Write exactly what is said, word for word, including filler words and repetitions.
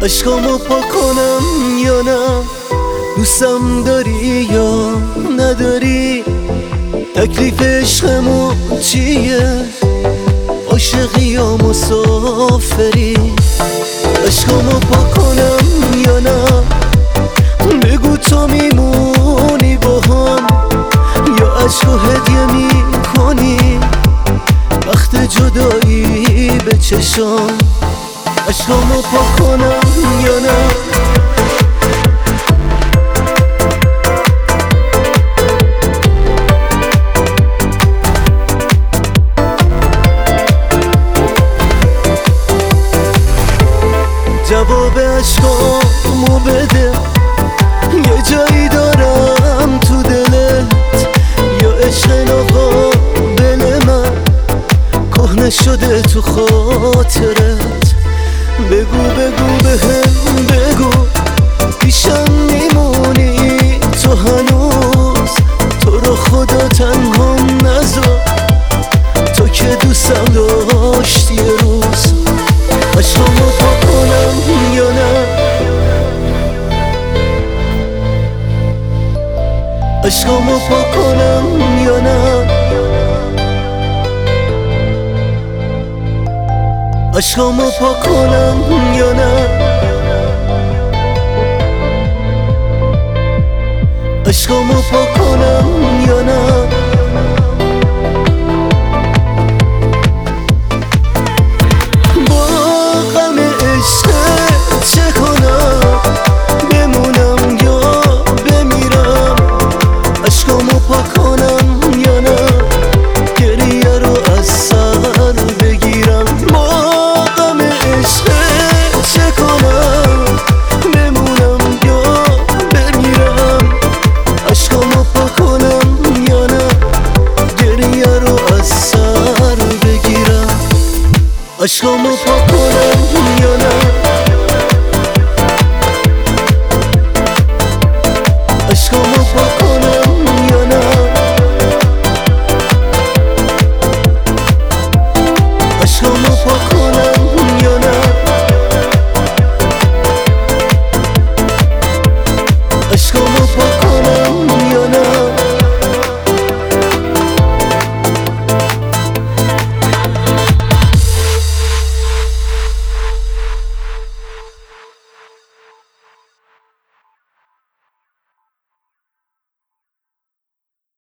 عشقامو پاک کنم یا نه؟ دوستم داری یا نداری؟ تکلیف عشقمون چیه؟ عاشقی یا مسافری؟ عشقامو پاک کنم یا نه؟ بگو تو میمونی با هم یا عشقو هدیه میکنی وقت جدایی به چشام؟ عشقامو پاک کنم یا نه؟ جواب عشقامو بده، یه جایی دارم تو دلت یا عشق ناقابل من کهنه شده تو خاطرت؟ بگو بگو بهم بگو پیشم میمونی تو هنوز؟ تو رو خدا تنها نذار، تو که دوستم داشتی یه روز. عشقامو پاک کنم یا نه؟ عشقامو پاک کنم یا نه؟ عشقامو پاک کنم یا نه؟ عشقامو پاک کنم یا نه؟ با غم عشقت چه کنم؟ بمونم یا بمیرم؟ عشقامو پاک کنم یا نه؟ گریه رو از سر بگیرم؟ با غم عشقت چه کنم؟ بمونم یا بمیرم؟ عشقامو پاک کنم یا نه؟ گریه رو از سر بگیرم؟ عشقامو پاک کنم یا نه؟ عشقامو پاک کنم یا نه؟ عشقامو پاک کنم یا نه؟ عشقامو پاک کنم